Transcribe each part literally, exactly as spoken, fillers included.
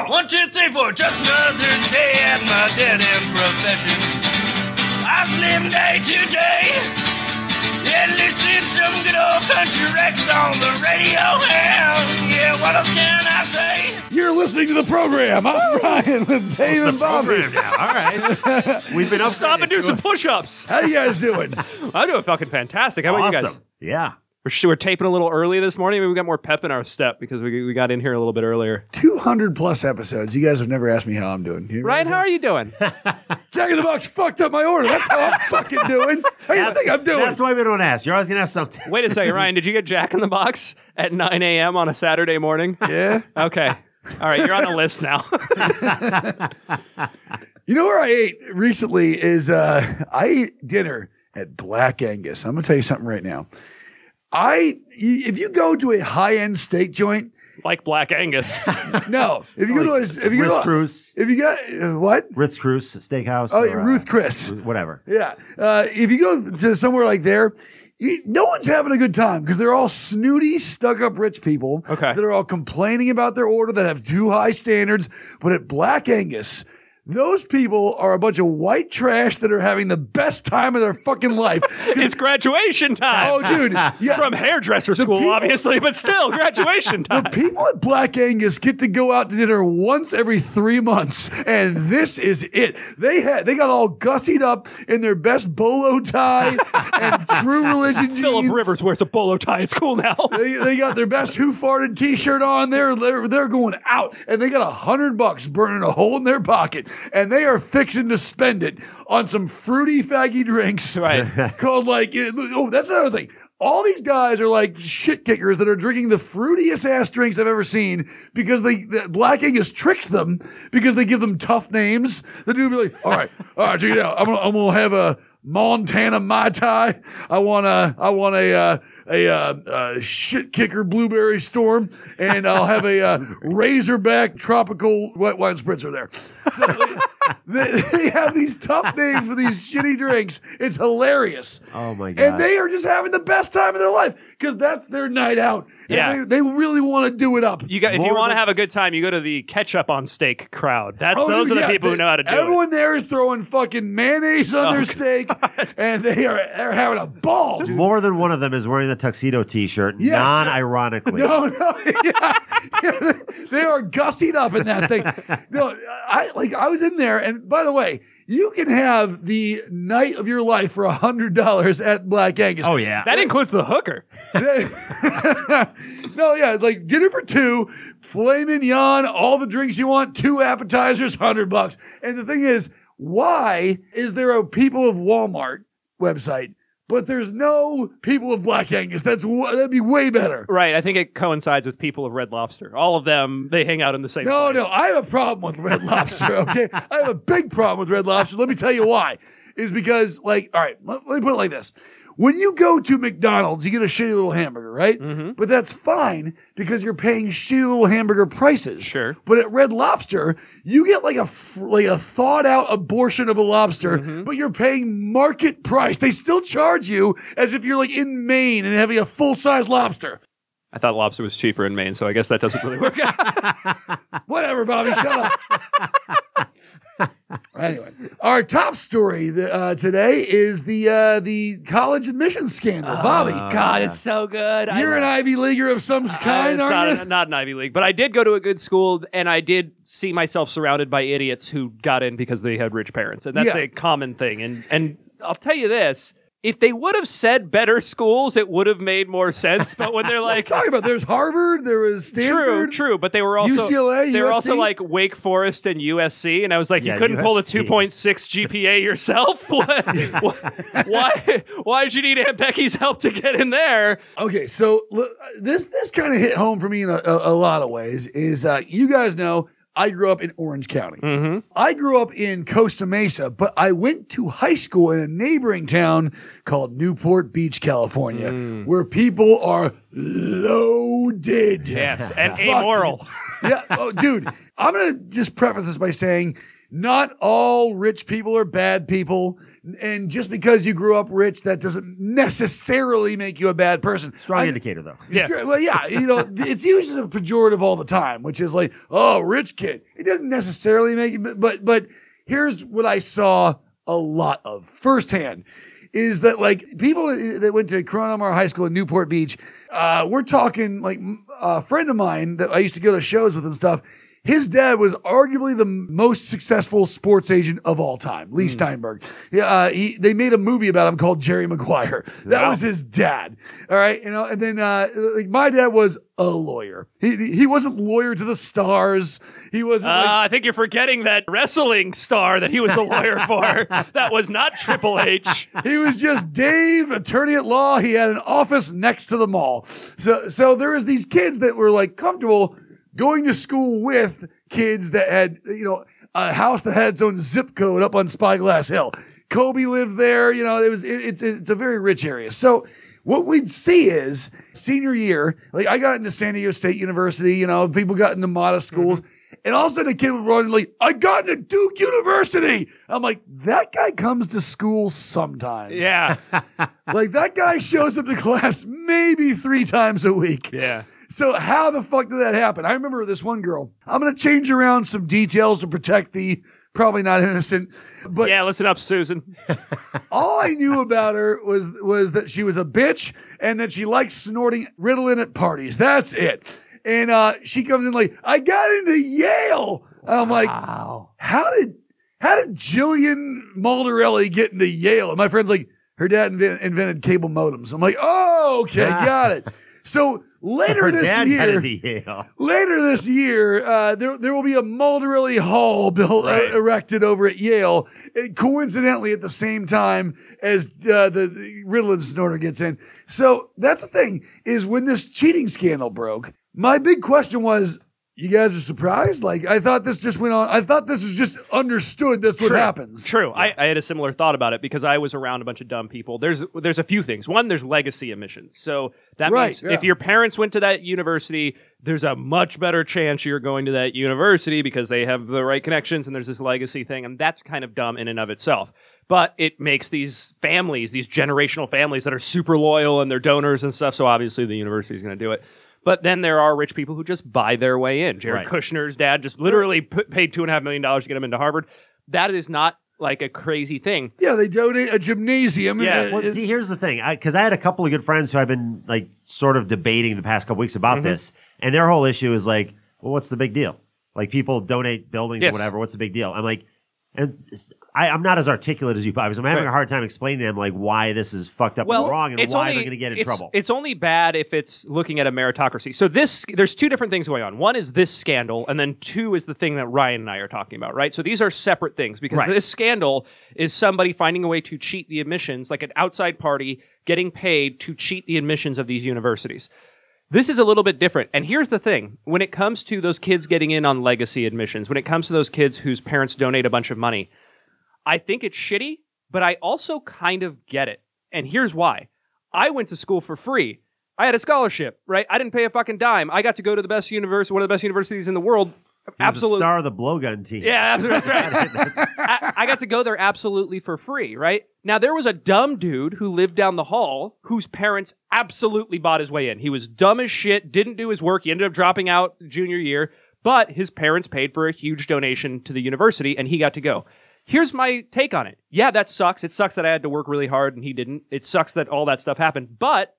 One, two, three, four. Just another day at my dead-end profession. I've lived day to day. Yeah, listening to some good old country records on the radio. And yeah, what else can I say? You're listening to the program. I'm Ryan with Dave and Bobby. Now. All right. We've been up. Stop and do some push-ups. How you guys doing? I'm doing fucking fantastic. How about Awesome. you guys? Yeah. We're, we're taping a little early this morning. Maybe we got more pep in our step because we we got in here a little bit earlier. two hundred plus episodes. You guys have never asked me how I'm doing. You Ryan, how are you doing? Jack in the Box fucked up my order. That's how I'm fucking doing. How do you think I'm doing? That's why we don't ask. You're always gonna have something. Wait a second, Ryan. Did you get Jack in the Box at nine a.m. on a Saturday morning? Yeah. Okay. All right, you're on the list now. You know where I ate recently is uh, I ate dinner at Black Angus. I'm going to tell you something right now. I if you go to a high-end steak joint, Like Black Angus. no. If you go to a, if you Ritz go to, Cruise. if you got uh, what? Ritz Cruise Steakhouse. Oh, or, Ruth uh, Chris. Whatever. Yeah. Uh, if you go to somewhere like there, you, no one's having a good time because they're all snooty, stuck-up rich people Okay. that are all complaining about their order that have too high standards. But at Black Angus, those people are a bunch of white trash that are having the best time of their fucking life. It's graduation time. Oh, dude. Yeah. From hairdresser school, people- obviously, but still, graduation time. The people at Black Angus get to go out to dinner once every three months, and this is it. They had they got all gussied up in their best bolo tie and True Religion jeans. Philip Rivers wears a bolo tie at school now. They, they got their best Who Farted t-shirt on. They're, they're, they're going out, and they got a hundred bucks burning a hole in their pocket, and they are fixing to spend it on some fruity faggy drinks. Right. Called like, oh, that's another thing. All these guys are like shit kickers that are drinking the fruitiest ass drinks I've ever seen because they the Black Angus tricks them because they give them tough names. The dude will be like, all right, all right, check it out. I'm gonna, I'm gonna have a Montana Mai Tai. I want a, I want a, uh, a, uh, uh, shit kicker blueberry storm, and I'll have a, uh, Razorback tropical wet wine spritzer there. So they, they, they have these tough names for these shitty drinks. It's hilarious. Oh my god. And they are just having the best time of their life because that's their night out. Yeah. And they, they really want to do it up. You got, if you More want to than- have a good time, you go to the ketchup on steak crowd. That's Oh, those are the yeah, people who know how to do Everyone it. there is throwing fucking mayonnaise on Oh, their God. steak, and they are they're having a ball, dude. More than one of them is wearing the tuxedo T-shirt, Yes. non-ironically. No, no, yeah, yeah, they, they are gussied up in that thing. No, I like I was in there, and by the way, you can have the night of your life for a hundred dollars at Black Angus. Oh yeah. That includes the hooker. No, yeah, it's like dinner for two, filet mignon, all the drinks you want, two appetizers, hundred bucks. And the thing is, why is there a People of Walmart website, but there's no People of Black Angus? That's w- that'd be way better. Right. I think it coincides with people of Red Lobster. All of them, they hang out in the same No, place. no, I have a problem with Red Lobster, okay? I have a big problem with Red Lobster. Let me tell you why. Is because, like, all right, let, let me put it like this. When you go to McDonald's, you get a shitty little hamburger, right? Mm-hmm. But that's fine because you're paying shitty little hamburger prices. Sure. But at Red Lobster, you get like a f- like a thawed out abortion of a lobster, Mm-hmm. but you're paying market price. They still charge you as if you're like in Maine and having a full size lobster. I thought lobster was cheaper in Maine, so I guess that doesn't really work out. Whatever, Bobby, shut up. Anyway, our top story th- uh, today is the uh, the college admissions scandal. Bobby, God, it's so good. you're I, an Ivy Leaguer of some kind, it's not, aren't you? an- not an Ivy League, but I did go to a good school, and I did see myself surrounded by idiots who got in because they had rich parents, and that's Yeah. a common thing. And and I'll tell you this: if they would have said better schools, it would have made more sense. But when they're like, Talking about there's Harvard, there was true, Stanford. true, but they were also U C L A, they were U S C? also like Wake Forest and U S C, and I was like, Yeah, you couldn't pull a U S C. two point six G P A yourself. What- why? Why did you need Aunt Becky's help to get in there? Okay, so look, this this kind of hit home for me in a, a, a lot of ways. Is uh, you guys know I grew up in Orange County. Mm-hmm. I grew up in Costa Mesa, but I went to high school in a neighboring town called Newport Beach, California, Mm. where people are loaded. Yes, and Fuck. amoral. Yeah, oh, dude, I'm going to just preface this by saying not all rich people are bad people. And just because you grew up rich, that doesn't necessarily make you a bad person. Strong I, indicator, though. Yeah. Well, yeah, you know, it's used as a pejorative all the time, which is like, oh, rich kid. It doesn't necessarily make it, but, but here's what I saw a lot of firsthand is that like people that went to Coronamar High School in Newport Beach, uh, we're talking like a friend of mine that I used to go to shows with and stuff. His dad was arguably the most successful sports agent of all time, Lee mm. Steinberg. Yeah, uh, he they made a movie about him called Jerry Maguire. That wow. was his dad. All right, you know, and then uh, like my dad was a lawyer. He he wasn't lawyer to the stars. He wasn't. Uh, like, I think you're forgetting that wrestling star that he was the lawyer for. That was not Triple H. He was just Dave, attorney at law. He had an office next to the mall. So so there was these kids that were like comfortable going to school with kids that had, you know, a house that had its own zip code up on Spyglass Hill. Kobe lived there. You know, it was, it, it's, it's a very rich area. So what we'd see is senior year, like I got into San Diego State University, you know, people got into modest schools. Mm-hmm. And all of a sudden a kid would run like, I got into Duke University. I'm like, that guy comes to school sometimes. Yeah. Like that guy shows up to class maybe three times a week. Yeah. So how the fuck did that happen? I remember this one girl. I'm going to change around some details to protect the probably not innocent. But yeah, listen up, Susan. all I knew about her was was that she was a bitch and that she liked snorting Ritalin at parties. That's it. And uh, she comes in like, I got into Yale. And I'm like, wow. how did how did Jillian Maldarelli get into Yale? And my friend's like, her dad invented, invented cable modems. I'm like, oh, okay, got it. So later Her this dad year, had a Yale. later this year, uh, there there will be a Maldarelli Hall built Right. uh, erected over at Yale, uh, coincidentally at the same time as uh, the, the Ritalin snorter gets in. So that's the thing is when this cheating scandal broke, my big question was, you guys are surprised? Like, I thought this just went on. I thought this was just understood. That's what True. happens. True. I, I had a similar thought about it because I was around a bunch of dumb people. There's there's a few things. One, there's legacy admissions. So that Right, means yeah. if your parents went to that university, there's a much better chance you're going to that university because they have the right connections and there's this legacy thing. And that's kind of dumb in and of itself. But it makes these families, these generational families that are super loyal and they're donors and stuff. So obviously the university is going to do it. But then there are rich people who just buy their way in. Jared Right. Kushner's dad just literally put, paid two and a half million dollars to get him into Harvard. That is not like a crazy thing. Yeah, they donate a gymnasium. Yeah. Uh, Well, see, here's the thing, because I, I had a couple of good friends who I've been like sort of debating the past couple weeks about Mm-hmm. this, and their whole issue is like, well, what's the big deal? Like people donate buildings Yes. or whatever. What's the big deal? I'm like, and I, I'm not as articulate as you, Bobby. So I'm having Right. a hard time explaining to them like why this is fucked up Well, and wrong, and it's why only, they're going to get in it's, trouble. It's only bad if it's looking at a meritocracy. So this, there's two different things going on. One is this scandal, and then two is the thing that Ryan and I are talking about, right? So these are separate things because Right. this scandal is somebody finding a way to cheat the admissions, like an outside party getting paid to cheat the admissions of these universities. This is a little bit different. And here's the thing. When it comes to those kids getting in on legacy admissions, when it comes to those kids whose parents donate a bunch of money, I think it's shitty, but I also kind of get it. And here's why. I went to school for free. I had a scholarship, right? I didn't pay a fucking dime. I got to go to the best university, one of the best universities in the world. He was Absolutely. the star of the blowgun team. Yeah, absolutely. That's right. I, I got to go there absolutely for free, right? Now, there was a dumb dude who lived down the hall whose parents absolutely bought his way in. He was dumb as shit, didn't do his work. He ended up dropping out junior year, but his parents paid for a huge donation to the university, and he got to go. Here's my take on it. Yeah, that sucks. It sucks that I had to work really hard and he didn't. It sucks that all that stuff happened, but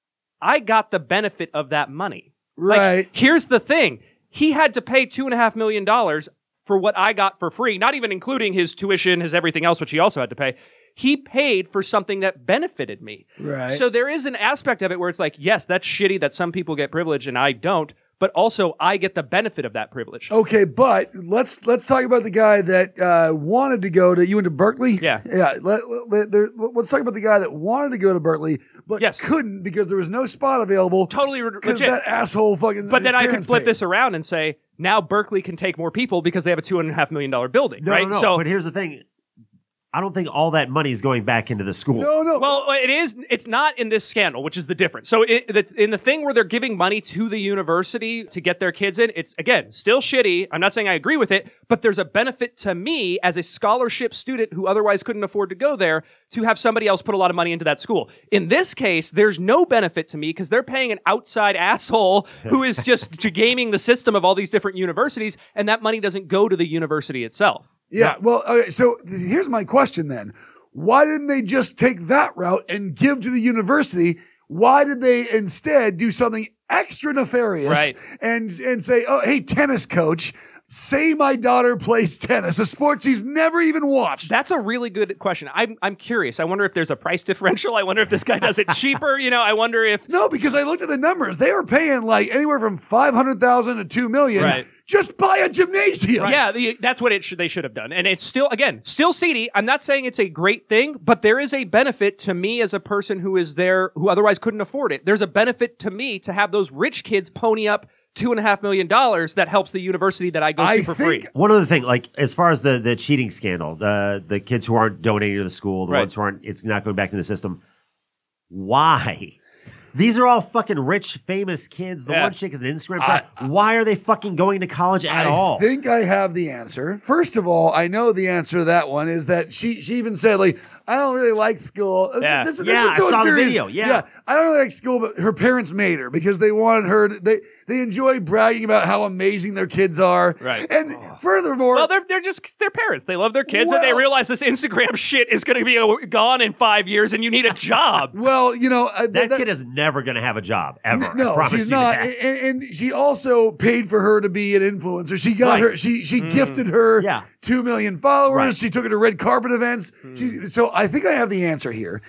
I got the benefit of that money. Right. Like, here's the thing. He had to pay two and a half million dollars for what I got for free, not even including his tuition, his everything else, which he also had to pay. He paid for something that benefited me. Right. So there is an aspect of it where it's like, yes, that's shitty that some people get privilege and I don't, but also I get the benefit of that privilege. Okay, but let's let's talk about the guy that uh, wanted to go to. You went to Berkeley. Yeah. yeah. Let, let, there, let's talk about the guy that wanted to go to Berkeley, but Yes. couldn't because there was no spot available. Totally re- because legit. that asshole fucking. But then I could parents flip paid. this around and say, now Berkeley can take more people because they have a two and a half million dollar building, No, right? no, no. So But here's the thing. I don't think all that money is going back into the school. No, no. Well, it is. It's not in this scandal, which is the difference. So, it, the, in the thing where they're giving money to the university to get their kids in, it's again still shitty. I'm not saying I agree with it, but there's a benefit to me as a scholarship student who otherwise couldn't afford to go there to have somebody else put a lot of money into that school. In this case, there's no benefit to me because they're paying an outside asshole who is just gaming the system of all these different universities, and that money doesn't go to the university itself. Yeah, well, okay, so here's my question then. Why didn't they just take that route and give to the university? Why did they instead do something extra nefarious Right. and and say, oh, hey, tennis coach, say my daughter plays tennis, a sport she's never even watched? That's a really good question. I'm I'm curious. I wonder if there's a price differential. I wonder if this guy does it cheaper. You know, I wonder if No, because I looked at the numbers. They were paying like anywhere from five hundred thousand dollars to two million dollars. Right. Just buy a gymnasium. Yeah, the, that's what it should, they should have done. And it's still, again, still seedy. I'm not saying it's a great thing, but there is a benefit to me as a person who is there, who otherwise couldn't afford it. There's a benefit to me to have those rich kids pony up two and a half million dollars that helps the university that I go I to for think- free. One other thing, like as far as the, the cheating scandal, the the kids who aren't donating to the school, the Right. ones who aren't, it's not going back into the system. Why? These are all fucking rich, famous kids. The Yeah. one chick is an Instagram star. Why are they fucking going to college at I all? think I have the answer. First of all, I know the answer to that one is that she she even said, like, I don't really like school. Yeah. This, this Yeah, is so I saw the infuriating. video. Yeah. I don't really like school, but her parents made her because they wanted her to, they they enjoy bragging about how amazing their kids are. Right. And furthermore, Well, they're, they're just, they're parents. They love their kids and they Well- realize this Instagram shit is going to be uh, gone in five years and you need a job. well, you know, uh, that, kid is never going to have a job, ever. I No, promise she's you not, that. and, and she also paid for her to be an influencer. She got Right. her, she she gifted her Yeah. two million followers. Right. She took her to red carpet events. She, so I think I have the answer here.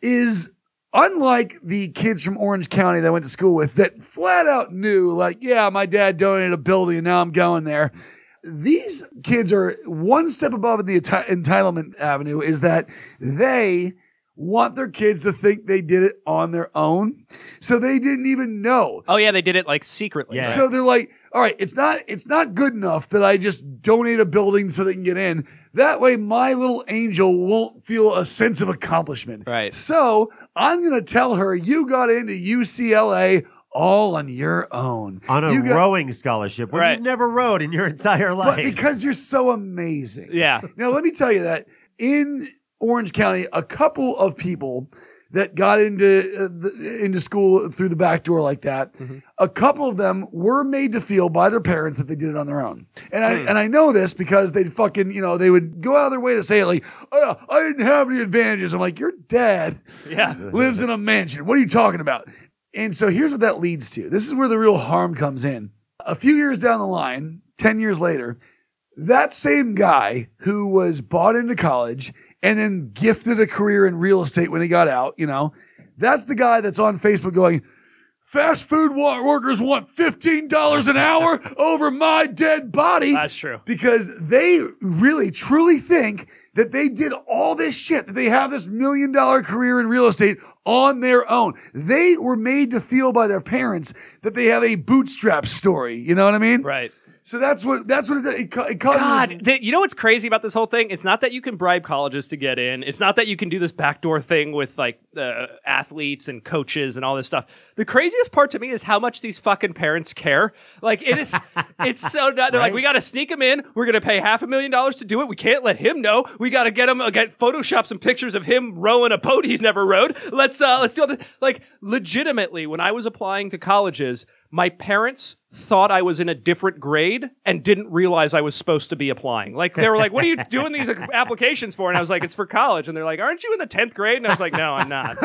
Is unlike the kids from Orange County that I went to school with that flat out knew, like, yeah, my dad donated a building and now I'm going there. These kids are one step above in the enti- entitlement avenue is that they want their kids to think they did it on their own. So they didn't even know. Oh yeah, they did it like secretly. Yeah. right? So they're like, all right, it's not, it's not good enough that I just donate a building so they can get in. That way my little angel won't feel a sense of accomplishment. Right. So I'm going to tell her you got into U C L A all on your own. On a You got- rowing scholarship where Right. you've never rowed in your entire life. But because you're so amazing. Yeah. Now, let me tell you that in Orange County, a couple of people that got into uh, the, into school through the back door like that, Mm-hmm. a couple of them were made to feel by their parents that they did it on their own. And I and I know this because they'd fucking, you know, they would go out of their way to say it like, oh, I didn't have any advantages. I'm like, your dad Yeah. lives in a mansion. What are you talking about? And so here's what that leads to. This is where the real harm comes in. A few years down the line, ten years later, that same guy who was bought into college and then gifted a career in real estate when he got out, you know, that's the guy that's on Facebook going, fast food wa- workers want fifteen dollars an hour over my dead body. That's true. Because they really, truly think that they did all this shit, that they have this million dollar career in real estate on their own. They were made to feel by their parents that they have a bootstrap story. You know what I mean? Right. So that's what, that's what it, it, ca- it causes. God, the, you know what's crazy about this whole thing? It's not that you can bribe colleges to get in. It's not that you can do this backdoor thing with like uh, athletes and coaches and all this stuff. The craziest part to me is how much these fucking parents care. Like it is, it's so not. They're like, Right? we got to sneak him in. We're gonna pay half a million dollars to do it. We can't let him know. We got to get him uh, get Photoshop some pictures of him rowing a boat he's never rowed. Let's uh, let's do all this. Like legitimately, when I was applying to colleges, my parents thought I was in a different grade and didn't realize I was supposed to be applying. Like they were like, what are you doing these applications for? And I was like, it's for college. And they're like, aren't you in the tenth grade? And I was like, no, I'm not.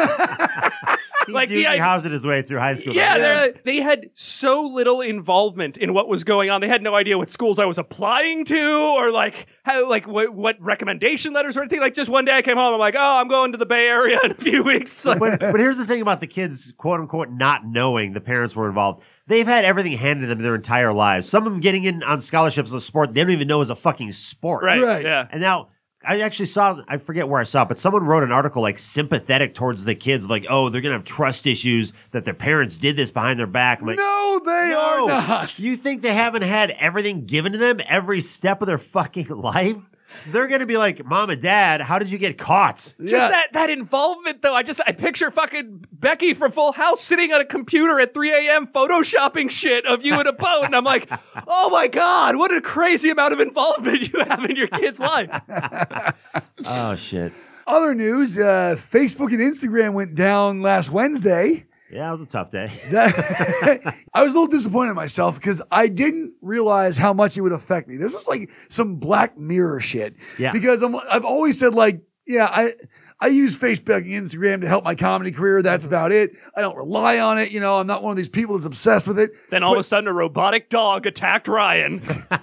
He like the Doogie idea- Howsed his way through high school. Yeah, Like, they're- they had so little involvement in what was going on. They had no idea what schools I was applying to, or like how, like what, what recommendation letters or anything. Like just one day I came home, I'm like, oh, I'm going to the Bay Area in a few weeks. Like, but, but here's the thing about the kids, quote unquote, not knowing the parents were involved. They've had everything handed to them their entire lives. Some of them getting in on scholarships of sport they don't even know is a fucking sport. right, Right. yeah. And now I actually saw, I forget where I saw it, but someone wrote an article like sympathetic towards the kids, like, oh, they're going to have trust issues that their parents did this behind their back. I'm like, No, they no. are not. You think they haven't had everything given to them every step of their fucking life? They're going to be like, Mom and Dad, how did you get caught? Just Yeah. that that involvement, though. I just I picture fucking Becky from Full House sitting on a computer at three a.m. photoshopping shit of you in a boat, and I'm like, oh my god, what a crazy amount of involvement you have in your kid's life. Oh, shit. Other news, uh, Facebook and Instagram went down last Wednesday. Yeah, it was a tough day. That, I was a little disappointed in myself because I didn't realize how much it would affect me. This was like some Black Mirror shit. Yeah. Because I'm, I've always said like, yeah, I I use Facebook and Instagram to help my comedy career. That's about it. I don't rely on it. You know, I'm not one of these people that's obsessed with it. Then all But- of a sudden, a robotic dog attacked Ryan.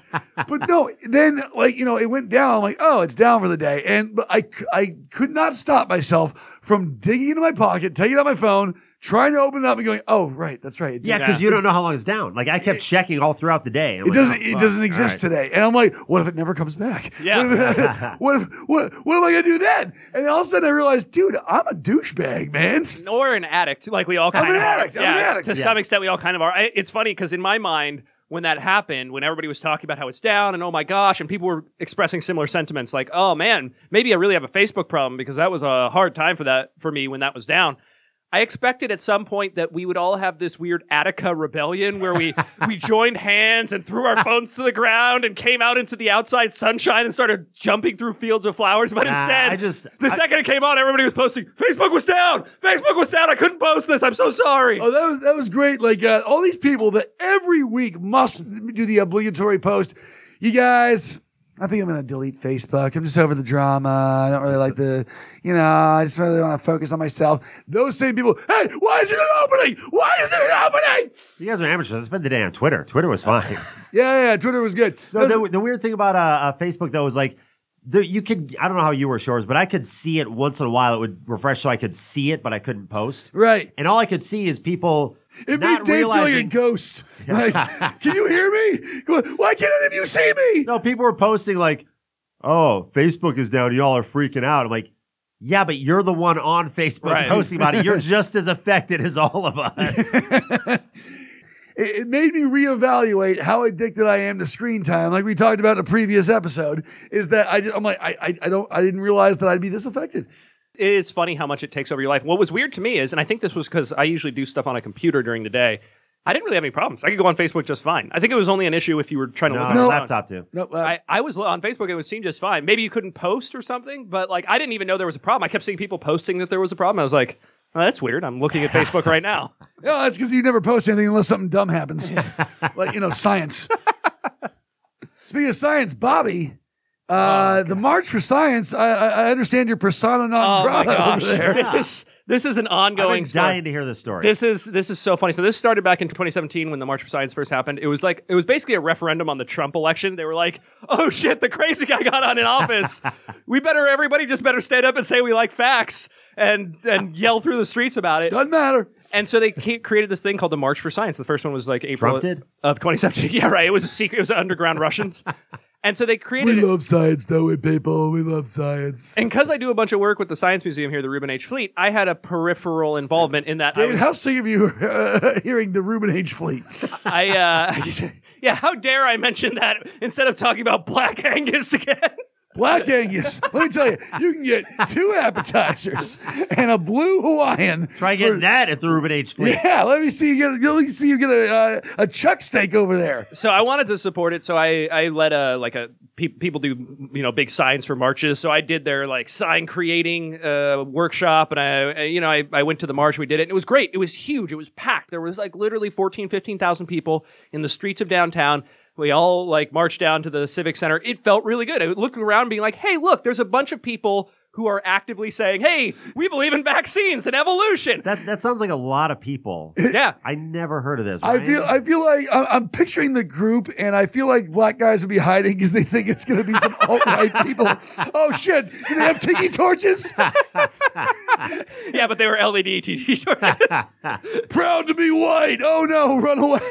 But no, then like, you know, it went down. I'm like, oh, it's down for the day. And but I, c- I could not stop myself from digging into my pocket, taking out my phone, trying to open it up and going, oh, right, that's right. It Yeah, did- because you don't know how long it's down. Like, I kept checking all throughout the day. I'm It like, doesn't. oh, It fuck. doesn't exist All right. today, and I'm like, what if it never comes back? Yeah. What if, what, if what, what am I gonna do then? And then all of a sudden, I realized, dude, I'm a douchebag, man. Or an addict, like we all kind I'm of an are. addict. I'm Yeah, an addict. To Yeah. some extent, we all kind of are. I- It's funny because in my mind, when that happened, when everybody was talking about how it's down and oh my gosh, and people were expressing similar sentiments, like, oh man, maybe I really have a Facebook problem because that was a hard time for that for me when that was down. I expected at some point that we would all have this weird Attica rebellion where we, we joined hands and threw our phones to the ground and came out into the outside sunshine and started jumping through fields of flowers. But Nah, instead, I just- the I- second it came on, everybody was posting, Facebook was down! Facebook was down! I couldn't post this! I'm so sorry! Oh, that was that was great. Like uh, all these people that every week must do the obligatory post. You guys, I think I'm gonna delete Facebook. I'm just over the drama. I don't really like the, you know, I just really want to focus on myself. Those same people, hey, why is it an opening? Why is it an opening? You guys are amateurs. I spent the day on Twitter. Twitter was fine. Yeah, yeah, Twitter was good. No, the, the weird thing about uh, uh, Facebook, though, is like, the, you could, I don't know how you were, Shores, but I could see it once in a while. It would refresh so I could see it, but I couldn't post. Right. And all I could see is people It not made Dave feel like a realizing. ghost. Like, can you hear me? Why can't any of you see me? No, people were posting like, oh, Facebook is down. Y'all are freaking out. I'm like, yeah, but you're the one on Facebook Right. posting about it. You're just as affected as all of us. It, it made me reevaluate how addicted I am to screen time. Like we talked about in a previous episode, is that I, I'm like, I, I, I don't, I didn't realize that I'd be this affected. It is funny how much it takes over your life. What was weird to me is, and I think this was because I usually do stuff on a computer during the day, I didn't really have any problems. I could go on Facebook just fine. I think it was only an issue if you were trying to No, look at No. your phone. laptop too. No, uh, I, I was on Facebook and it would seem just fine. Maybe you couldn't post or something, but like I didn't even know there was a problem. I kept seeing people posting that there was a problem. I was like, oh, that's weird. I'm looking at Facebook right now. no, that's because you never post anything unless something dumb happens, like you know, science. Speaking of science, Bobby, uh, the March for Science. I, I I understand your persona non Oh my grata gosh. over there. This is this is an I've ongoing been story. dying to hear this story. This is this is so funny. So this started back in twenty seventeen when the March for Science first happened. It was like it was basically a referendum on the Trump election. They were like, "Oh shit, the crazy guy got on in office. We better everybody just better stand up and say we like facts and and yell through the streets about it." Doesn't matter. And so they ca- created this thing called the March for Science. The first one was like April Trump did? of twenty seventeen. Yeah, right. It was a secret. It was underground Russians. And so they created We it. love science, don't we, people? We love science. And because I do a bunch of work with the Science Museum here, the Reuben H. Fleet, I had a peripheral involvement in that. I David, was- how sick of you uh, hearing the Reuben H. Fleet? I, uh, yeah, how dare I mention that instead of talking about Black Angus again? Black Angus. Let me tell you, you can get two appetizers and a blue Hawaiian. Try for- getting that at the Reuben H. Fleet. Yeah, let me see you get. Let me see you get a uh, a chuck steak over there. So I wanted to support it. So I, I led a, like a, pe- people do, you know, big signs for marches. So I did their like sign creating, uh, workshop. And I, I- you know, I, I went to the march. We did it. And it was great. It was huge. It was packed. There was like literally fourteen, fifteen thousand people in the streets of downtown. We all like marched down to the Civic Center. It felt really good. I would look around being like, hey, look, there's a bunch of people who are actively saying, hey, we believe in vaccines and evolution. That that sounds like a lot of people. Yeah. I never heard of this. I Ryan. feel. I feel like I- I'm picturing the group, and I feel like black guys would be hiding because they think it's going to be some alt right people. Oh shit! Do they have tiki torches? Yeah, but they were L E D T V. Proud to be white. Oh no! Run away.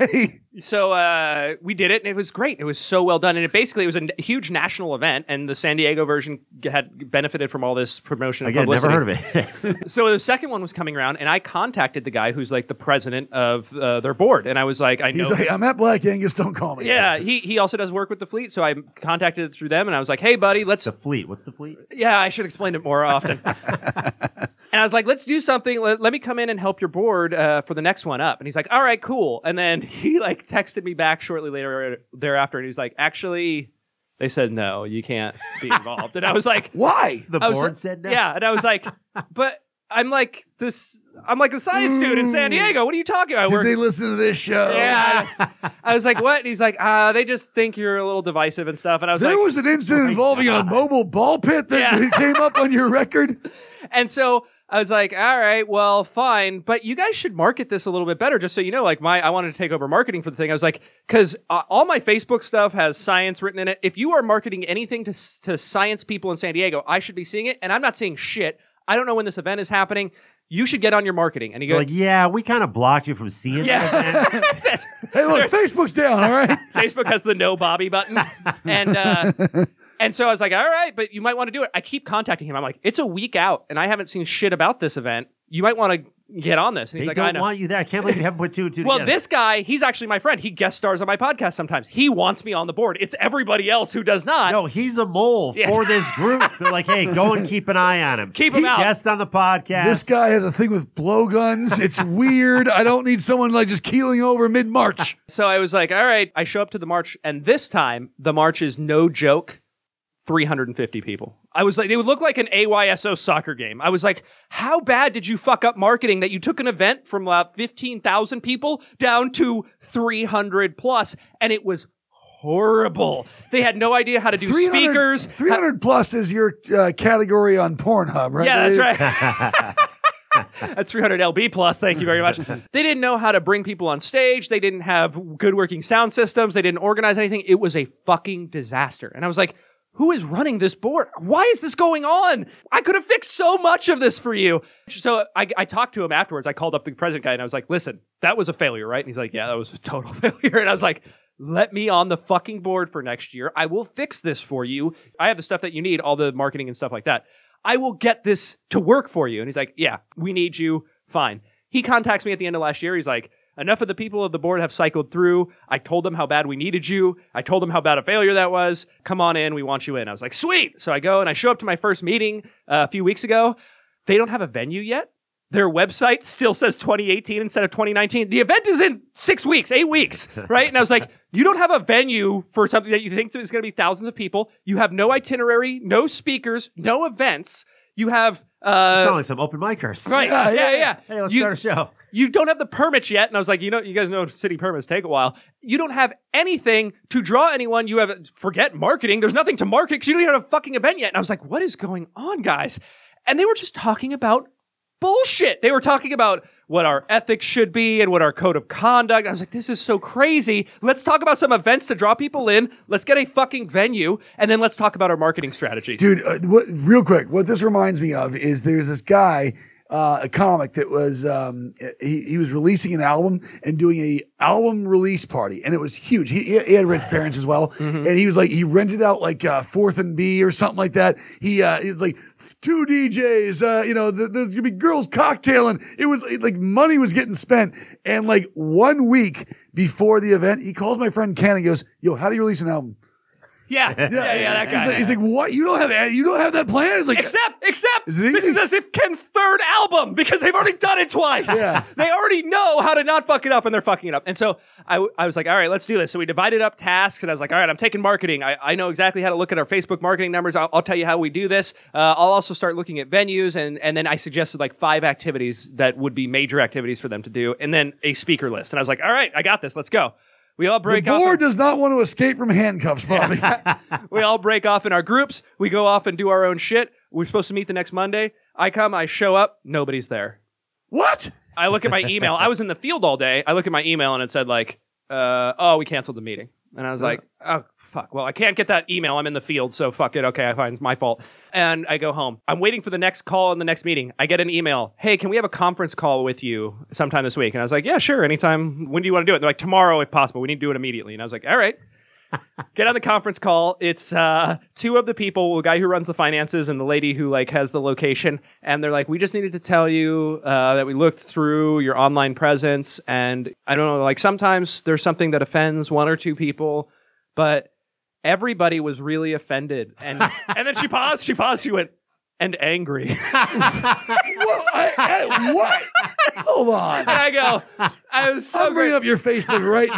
So uh, we did it, and it was great. It was so well done, and it basically it was a n- huge national event, and the San Diego version g- had benefited from all this promotion and Again, publicity. never heard of it. So the second one was coming around, and I contacted the guy who's like the president of uh, their board, and I was like, I know. He's like, I'm at Black Angus. Don't call me. Yeah, he he also does work with the fleet, so I contacted through them, and I was like, hey, buddy, let's. The fleet. What's the fleet? Yeah, I should explain it more often. And I was like, let's do something. Let, let me come in and help your board uh, for the next one up. And he's like, all right, cool. And then he like texted me back shortly later thereafter, and he's like, actually, they said no, you can't be involved. And I was like, Why? The I was board like- said no? yeah. And I was like, but I'm like this. I'm like a science student in San Diego. What are you talking about? I Did work- they listen to this show? yeah. I, I was like, what? And he's like, uh, they just think you're a little divisive and stuff. And I was There like, was an incident involving a mobile ball pit that Yeah. came up on your record. and so I was like, all right, well, fine, but you guys should market this a little bit better, just so you know. Like, my, I wanted to take over marketing for the thing. I was like, because uh, all my Facebook stuff has science written in it. If you are marketing anything to s- to science people in San Diego, I should be seeing it, and I'm not seeing shit. I don't know when this event is happening. You should get on your marketing. And he They're goes, like, yeah, we kind of blocked you from seeing the event. yeah. Hey, look, Facebook's down, all right? Facebook has the no Bobby button. And uh, and so I was like, all right, but you might want to do it. I keep contacting him. I'm like, it's a week out, and I haven't seen shit about this event. You might want to get on this. And he's They like, I don't know. want you there. I can't believe you haven't put two and two Well, together. this guy, he's actually my friend. He guest stars on my podcast sometimes. He wants me on the board. It's everybody else who does not. No, he's a mole Yeah. for this group. They're like, hey, go and keep an eye on him. Keep him out. Guest on the podcast. This guy has a thing with blowguns. It's weird. I don't need someone like just keeling over mid-March. So I was like, all right, I show up to the march, and this time the march is no joke, three hundred fifty people. I was like, they would look like an A Y S O soccer game. I was like, how bad did you fuck up marketing that you took an event from about fifteen thousand people down to three hundred plus, and it was horrible. They had no idea how to do three hundred speakers. three hundred plus is your uh, category on Pornhub, right? Yeah, that's right. That's three hundred L B plus. Thank you very much. They didn't know how to bring people on stage. They didn't have good working sound systems. They didn't organize anything. It was a fucking disaster. And I was like, who is running this board? Why is this going on? I could have fixed so much of this for you. So I, I talked to him afterwards. I called up the president guy and I was like, listen, that was a failure, right? And he's like, yeah, that was a total failure. And I was like, let me on the fucking board for next year. I will fix this for you. I have the stuff that you need, all the marketing and stuff like that. I will get this to work for you. And he's like, yeah, we need you. Fine. He contacts me at the end of last year. He's like, enough of the people of the board have cycled through. I told them how bad we needed you. I told them how bad a failure that was. Come on in. We want you in. I was like, sweet. So I go and I show up to my first meeting uh, a few weeks ago. They don't have a venue yet. Their website still says twenty eighteen instead of twenty nineteen. The event is in six weeks, eight weeks, right? And I was like, you don't have a venue for something that you think is going to be thousands of people. You have no itinerary, no speakers, no events. You have... Uh, sound like some open micers. right. Yeah, Yeah, yeah, yeah. yeah. Hey, let's You- start a show. You don't have the permits yet. And I was like, you know, you guys know city permits take a while. You don't have anything to draw anyone. You have, forget marketing. There's nothing to market because you don't even have a fucking event yet. And I was like, what is going on, guys? And they were just talking about bullshit. They were talking about what our ethics should be and what our code of conduct. I was like, this is so crazy. Let's talk about some events to draw people in. Let's get a fucking venue. And then let's talk about our marketing strategy. Dude, uh, what, real quick, what this reminds me of is there's this guy, uh, a comic that was, um, he, he was releasing an album and doing a album release party, and it was huge. He, he had rich parents as well, and he was like, he rented out like uh, Fourth and B or something like that. He, uh, he was like two D Js, uh, you know, th- there's gonna be girls cocktailing. It was like money was getting spent, and like one week before the event, he calls my friend Ken and goes, "Yo, how do you release an album?" Yeah. Yeah, yeah, that guy. He's like, he's like, what? You don't have you don't have that plan? It's like, Except, except, Is it this easy? is as if Ken's third album because they've already done it twice. Yeah. They already know how to not fuck it up, and they're fucking it up. And so I, w- I was like, all right, let's do this. So we divided up tasks, and I was like, all right, I'm taking marketing. I, I know exactly how to look at our Facebook marketing numbers. I'll, I'll tell you how we do this. Uh, I'll also start looking at venues, and, and then I suggested like five activities that would be major activities for them to do, and then a speaker list. And I was like, all right, I got this. Let's go. We all the break off. board does not want to escape from handcuffs, Bobby. We all break off in our groups. We go off and do our own shit. We're supposed to meet the next Monday. I come, I show up, nobody's there. What? I look at my email. I was in the field all day. I look at my email and it said like, uh, oh, we canceled the meeting. And I was like, oh, fuck. Well, I can't get that email. I'm in the field, so fuck it. Okay, I find it's my fault. And I go home. I'm waiting for the next call in the next meeting. I get an email. Hey, can we have a conference call with you sometime this week? And I was like, yeah, sure. Anytime. When do you want to do it? And they're like, tomorrow if possible. We need to do it immediately. And I was like, all right. Get on the conference call. It's uh, two of the people, the guy who runs the finances and the lady who like has the location. And they're like, we just needed to tell you uh, that we looked through your online presence. And I don't know, like sometimes there's something that offends one or two people, but everybody was really offended. And and then she paused. She paused. She went, and angry. Well, I, I, what? Hold on. And I go, I was so I'll bring great. up your Facebook right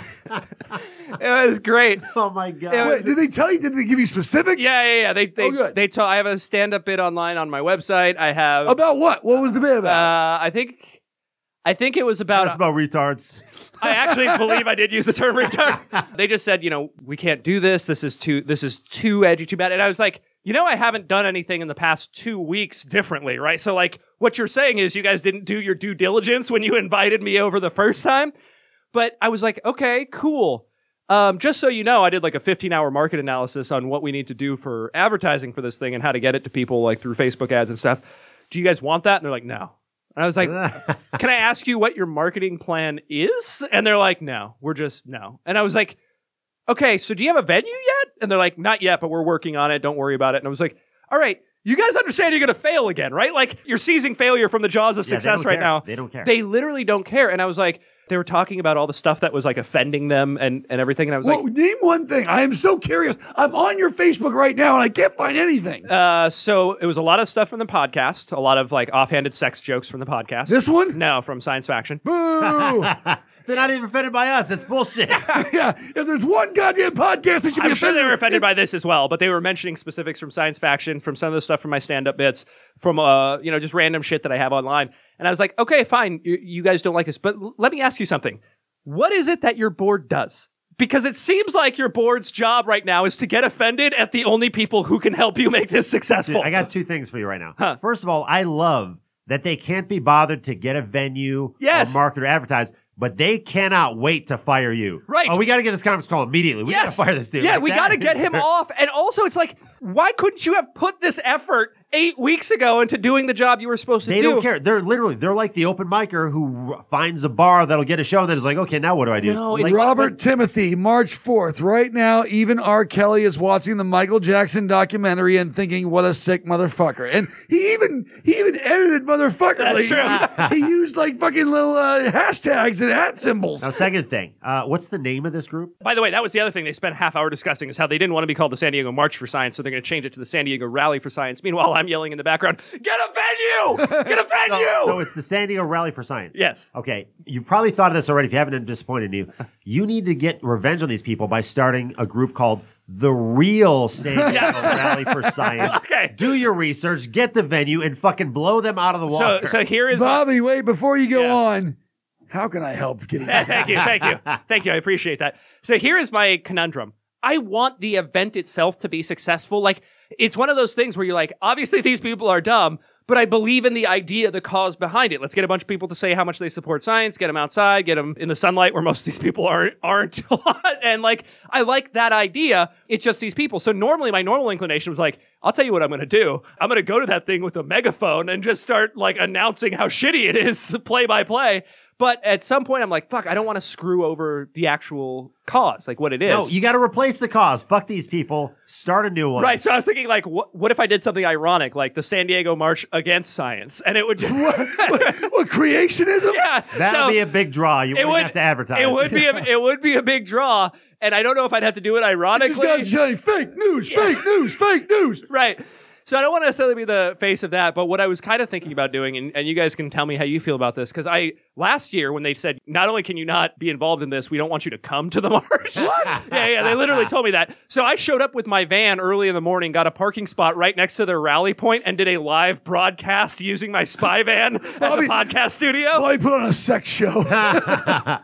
now. It was great. Oh my god! It was- Wait, did they tell you? Did they give you specifics? Yeah, yeah, yeah. They, they, Oh, good. they told. I have a stand-up bit online on my website. I have. About what? What was the bit about? Uh, I think, I think it was about. That's about retards. I actually believe I did use the term retard. They just said, you know, we can't do this. This is too. This is too edgy, too bad. And I was like, you know, I haven't done anything in the past two weeks differently, right? So, like, what you're saying is you guys didn't do your due diligence when you invited me over the first time. But I was like, okay, cool. Um, just so you know, I did like a fifteen hour market analysis on what we need to do for advertising for this thing and how to get it to people like through Facebook ads and stuff. Do you guys want that? And they're like, no. And I was like, can I ask you what your marketing plan is? And they're like, no, we're just no. And I was like, okay, so do you have a venue yet? And they're like, not yet, but we're working on it. Don't worry about it. And I was like, all right, you guys understand you're going to fail again, right? Like you're seizing failure from the jaws of Yeah, they success don't right care. now. They don't care. They literally don't care. And I was like, they were talking about all the stuff that was like offending them and, and everything. And I was well, like, name one thing. I am so curious. I'm on your Facebook right now and I can't find anything. uh, so it was a lot of stuff from the podcast, a lot of like offhanded sex jokes from the podcast. This one? No, from Science Faction. Boo! They're not even offended by us. That's bullshit. Yeah, if there's one goddamn podcast that should be I'm sure offended. they were offended by this as well, but they were mentioning specifics from Science Faction, from some of the stuff from my stand-up bits, from uh, you know, just random shit that I have online. And I was like, okay, fine, you, you guys don't like this, but l- let me ask you something. What is it that your board does? Because it seems like your board's job right now is to get offended at the only people who can help you make this successful. Dude, I got two things for you right now. Huh. First of all, I love that they can't be bothered to get a venue Yes. or market or advertise, but they cannot wait to fire you. Right. Oh, we got to get this conference call immediately. We yes. got to fire this dude. Yeah, Like, we that got to is- get him off. And also, it's like, why couldn't you have put this effort eight weeks ago into doing the job you were supposed to They do? don't care. They're literally, they're like the open micer who r- finds a bar that'll get a show and then is like, okay, now what do I do? No, Like, it's Robert Timothy, March fourth. Right now, even R. Kelly is watching the Michael Jackson documentary and thinking, what a sick motherfucker. And he even, he even edited motherfucker. That's Like, he, he used like fucking little uh, hashtags and at symbols. Now, second thing, uh, what's the name of this group? By the way, that was the other thing they spent a half hour discussing is how they didn't want to be called the San Diego March for Science, so they're going to change it to the San Diego Rally for Science. Meanwhile, I'm yelling in the background, get a venue! Get a venue! So, so it's the San Diego Rally for Science. Yes. Okay. You probably thought of this already. If you haven't, been disappointed in you. You need to get revenge on these people by starting a group called the Real San Diego Yes. Rally for Science. Okay. Do your research, get the venue, and fucking blow them out of the so, water. so here is... Bobby, wait, before you go Yeah. on, how can I help getting thank you, thank you. Thank you, I appreciate that. So here is my conundrum. I want the event itself to be successful. Like, it's one of those things where you're like, obviously these people are dumb, but I believe in the idea, the cause behind it. Let's get a bunch of people to say how much they support science, get them outside, get them in the sunlight where most of these people aren't, aren't a lot. And like, I like that idea. It's just these people. So normally my normal inclination was like, I'll tell you what I'm going to do. I'm going to go to that thing with a megaphone and just start like announcing how shitty it is, the play by play. But at some point, I'm like, fuck, I don't want to screw over the actual cause, like what it is. No, you got to replace the cause. Fuck these people. Start a new one. Right, so I was thinking, like, what, what if I did something ironic, like the San Diego March Against Science, and it would just... What, creationism? yeah, That'd so be a big draw. You it wouldn't would have to advertise. It would be a, it would be a big draw, and I don't know if I'd have to do it This ironically. guy's saying fake news, fake news, fake news. Right. So I don't want to necessarily be the face of that, but what I was kind of thinking about doing, and, and you guys can tell me how you feel about this, because I last year when they said not only can you not be involved in this, we don't want you to come to the march. What? yeah, yeah, they literally told me that. So I showed up with my van early in the morning, got a parking spot right next to their rally point, and did a live broadcast using my spy van as Bobby- a podcast studio. Well, he put on a sex show.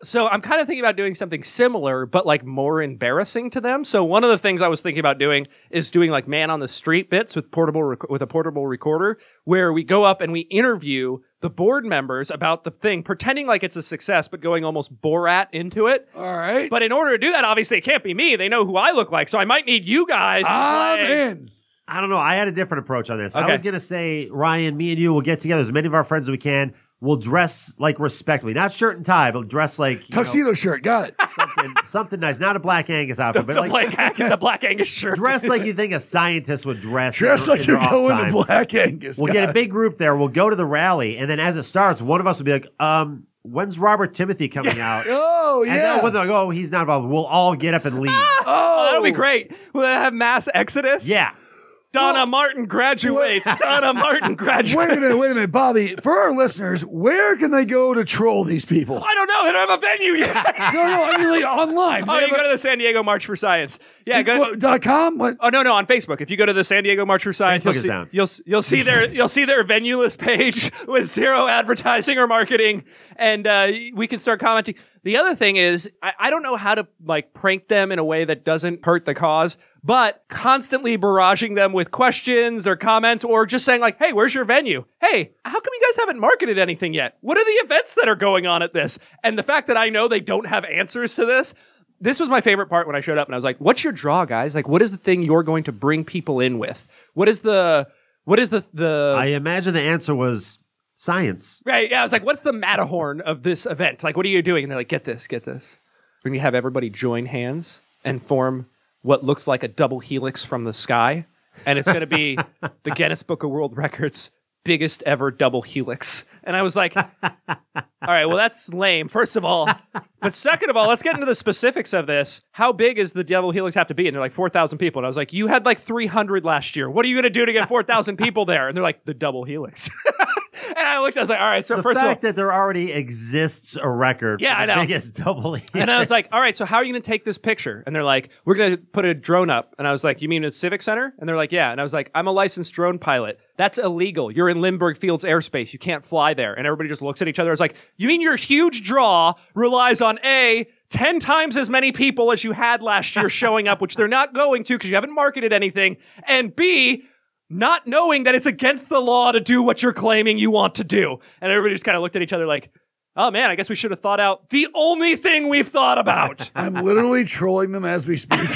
So I'm kind of thinking about doing something similar, but like more embarrassing to them. So one of the things I was thinking about doing is doing like man on the street bits with portable rec- with a portable recorder, where we go up and we interview the board members about the thing, pretending like it's a success, but going almost Borat into it. All right. But in order to do that, obviously it can't be me. They know who I look like, so I might need you guys to I'm play. in. I don't know. I had a different approach on this. Okay. I was going to say, Ryan, me and you will get together, as many of our friends as we can. We'll dress like respectfully, not shirt and tie, but dress like you Tuxedo know, shirt. Got it. something, something nice. Not a Black Angus outfit, but The like black, the black Angus shirt. dress like you think a scientist would dress. Dress in, like in you're their off going time. to Black Angus. We'll Got get a it. big group there. We'll go to the rally, and then as it starts, one of us will be like, um, when's Robert Timothy coming out? Oh, And yeah. then when they're like, oh, he's not involved, we'll all get up and leave. Oh, that'll be great. We'll have mass exodus. Yeah. Donna Well- Martin graduates. Donna Martin graduates. Wait a minute, wait a minute, Bobby. For our listeners, where can they go to troll these people? I don't know. They don't have a venue yet. No, no, I mean like online. Oh, They you have go to the San Diego March for Science. Yeah, a- go. what, dot com? What? Oh no, no, on Facebook. If you go to the San Diego March for Science, Facebook you'll is see, down. you'll you'll see their you'll see their venue-less page with zero advertising or marketing, and uh, we can start commenting. The other thing is, I, I don't know how to like prank them in a way that doesn't hurt the cause, but constantly barraging them with questions or comments, or just saying like, "Hey, where's your venue? Hey, how come you guys haven't marketed anything yet? What are the events that are going on at this?" And the fact that I know they don't have answers to this. This was my favorite part when I showed up, and I was like, "What's your draw, guys? Like, what is the thing you're going to bring people in with? What is the, what is the the?" I imagine the answer was science. Right? Yeah, I was like, "What's the Matterhorn of this event? Like, what are you doing?" And they're like, "Get this, get this. We're going to have everybody join hands and form what looks like a double helix from the sky, and it's going to be the Guinness Book of World Records biggest ever double helix." And I was like, "All right, well, that's lame, first of all. But second of all, let's get into the specifics of this. How big is the double helix have to be?" And they're like, four thousand people. And I was like, "You had like three hundred last year. What are you going to do to get four thousand people there?" And they're like, "The double helix." And I looked, I was like, all right, so The first of all, fact that there already exists a record Yeah, for I the know. biggest double helix. and I was like, all right, so how are you going to take this picture? And they're like, we're going to put a drone up. And I was like, you mean a Civic Center? And they're like, yeah. And I was like, I'm a licensed drone pilot. That's illegal. You're in Lindbergh Fields airspace. You can't fly there. And everybody just looks at each other. It's like, you mean your huge draw relies on A, ten times as many people as you had last year showing up, which they're not going to because you haven't marketed anything, and B, not knowing that it's against the law to do what you're claiming you want to do. And everybody just kind of looked at each other like, oh man, I guess we should have thought out the only thing we've thought about. I'm literally trolling them as we speak.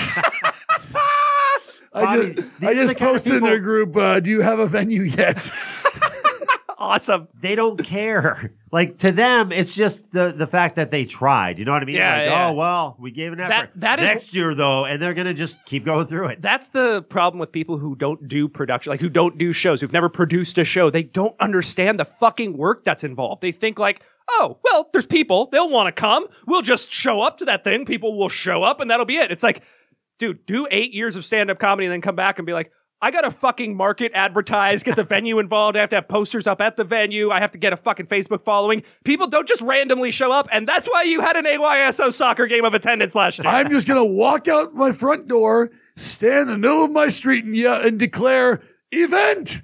I Bobby, just, these I are the just kind of posted in their people- group, uh, do you have a venue yet? Awesome. they don't care. Like to them, it's just the the fact that they tried. You know what I mean? Yeah, like, yeah. oh well, we gave an effort. That- that is- Next year though, and they're gonna just keep going through it. That's the problem with people who don't do production, like who don't do shows, who've never produced a show. They don't understand the fucking work that's involved. They think like, oh, well, there's people. They'll want to come. We'll just show up to that thing. People will show up and that'll be it. It's like, dude, do eight years of stand-up comedy and then come back and be like, I got to fucking market, advertise, get the venue involved. I have to have posters up at the venue. I have to get a fucking Facebook following. People don't just randomly show up, and that's why you had an A Y S O soccer game of attendance last year. I'm just going to walk out my front door, stand in the middle of my street and, yeah, and declare event.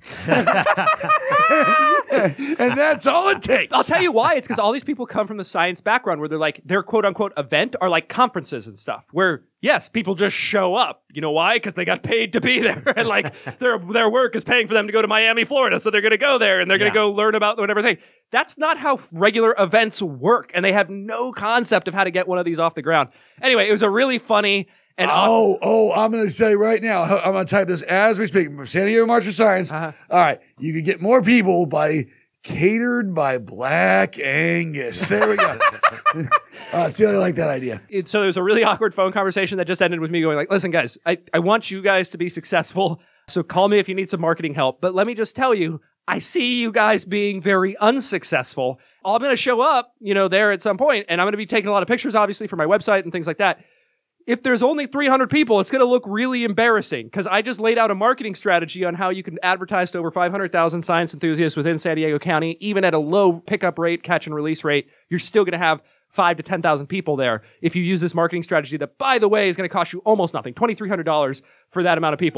And that's all it takes. I'll tell you why. It's because all these people come from the science background where they're like, their quote unquote event are like conferences and stuff where, yes, people just show up. You know why? Because they got paid to be there. And like their their work is paying for them to go to Miami, Florida. So they're going to go there and they're going to Yeah. go learn about whatever thing. That's not how regular events work. And they have no concept of how to get one of these off the ground. Anyway, it was a really funny and Oh, oh, I'm going to say right now, I'm going to type this as we speak. San Diego March for Science. Uh-huh. All right. You could get more people by catered by Black Angus. There we go. uh, see, I like that idea. it, so there was a really awkward phone conversation that just ended with me going like, listen, guys, I, I want you guys to be successful. So call me if you need some marketing help. But let me just tell you, I see you guys being very unsuccessful. I'm going to show up, you know, there at some point, and I'm going to be taking a lot of pictures, obviously, for my website and things like that. If there's only three hundred people, it's going to look really embarrassing because I just laid out a marketing strategy on how you can advertise to over five hundred thousand science enthusiasts within San Diego County. Even at a low pickup rate, catch and release rate, you're still going to have five to ten thousand people there if you use this marketing strategy that, by the way, is going to cost you almost nothing, twenty-three hundred dollars for that amount of people.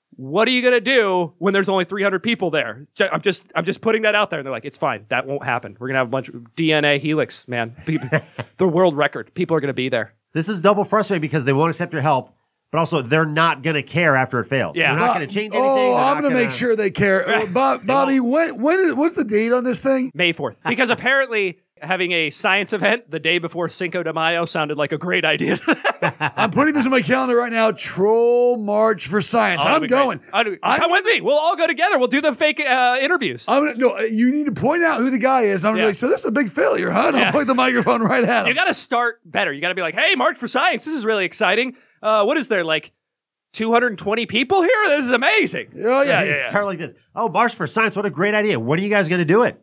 what are you going to do when there's only three hundred people there? Ju- I'm just I'm just putting that out there. And they're like, it's fine. That won't happen. We're going to have a bunch of D N A helix, man. People, the world record. People are going to be there. This is double frustrating because they won't accept your help, but also they're not going to care after it fails. Yeah. They're not Bob- going to change anything. Oh, They're I'm not going to make sure they care. Uh, Bob, Bobby, when, when is, what's the date on this thing? May fourth. Because apparently having a science event the day before Cinco de Mayo sounded like a great idea. I'm putting this on my calendar right now. Troll March for Science. Oh, I'm that'd be great. going. I'd- I'm- Come with me. We'll all go together. We'll do the fake uh, interviews. I'm gonna, no, you need to point out who the guy is. I'm gonna Yeah. be like, so this is a big failure, huh? And Yeah. I'll point the microphone right at him. You got to start better. You got to be like, hey, March for Science. This is really exciting. Uh, what is there, like two hundred twenty people here? This is amazing. Oh yeah, yeah, yeah. Start like this. Oh, March for Science. What a great idea. When are you guys going to do it?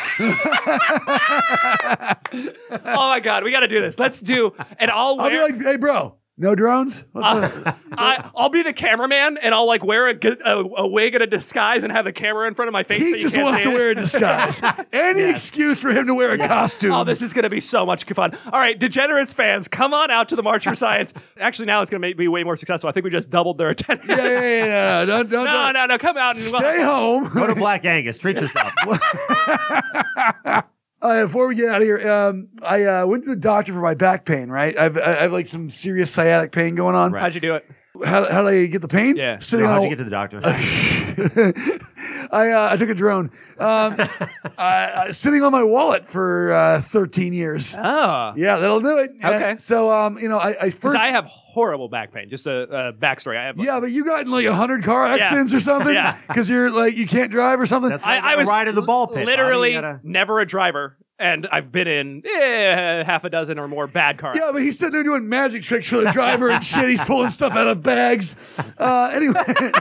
Oh, my God. We got to do this. Let's do. And I'll I'll be wear. like, hey, bro, no drones? What's the- I, I'll be the cameraman, and I'll like wear a, gu- a, a wig and a disguise, and have the camera in front of my face. so he you just can't wants see to it. wear a disguise. Any excuse for him to wear a costume. Oh, this is going to be so much fun. All right, Degenerates fans, come on out to the March for Science. Actually, now it's going to be way more successcul. I think we just doubled their attendance. yeah, yeah, yeah, yeah. Don't, don't, No, don't. no, no. Come out and Stay home. Go to Black Angus. Treat yourself. Uh, before we get out of here, um, I uh, went to the doctor for my back pain, right? I've, I have like some serious sciatic pain going on. How'd you do it? How, how did I get the pain? Yeah. Sitting How'd on you a- get to the doctor? I uh, I took a drone. Um, I, I, sitting on my wallet for uh, thirteen years. Oh. Yeah, that'll do it. Yeah. Okay. So, um, you know, I, I Because first. I have horrible back pain. Just a, a backstory. I have. yeah, but you got in like a hundred car accidents or something. Yeah. Because you're like you can't drive or something. That's I, why I you was gotta ride in the ball pit. literally Bobby. You gotta- never a driver, and I've been in eh, half a dozen or more bad cars. Yeah, but he's sitting there doing magic tricks for the driver and shit. He's pulling stuff out of bags. Uh, anyway,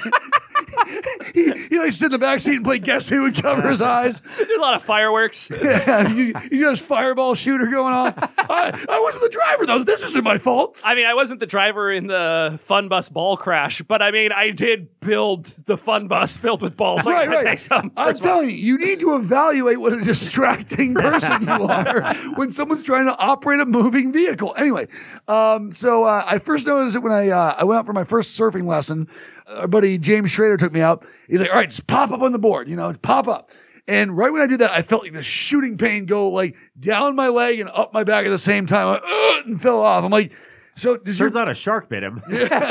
he, he likes to sit in the back seat and play Guess Who and cover his eyes. Did a lot of fireworks. Yeah, you, you got his fireball shooter going off. I, I wasn't the driver though. This isn't my fault. I mean, I wasn't the driver in the fun bus ball crash, but I mean, I did build the fun bus filled with balls. So I Right, gotta right. take some I'm responsibility. telling you, you need to evaluate what a distracting person you are when someone's trying to operate a moving vehicle. Anyway, um, so uh, I first noticed it when I uh, I went out for my first surfing lesson. Our buddy James Schrader took me out. He's like, "All right, just pop up on the board, you know, pop up." And right when I did that, I felt like this shooting pain go like down my leg and up my back at the same time, like, "Ugh," and fell off. I'm like, "So does your Turns out a shark bit him.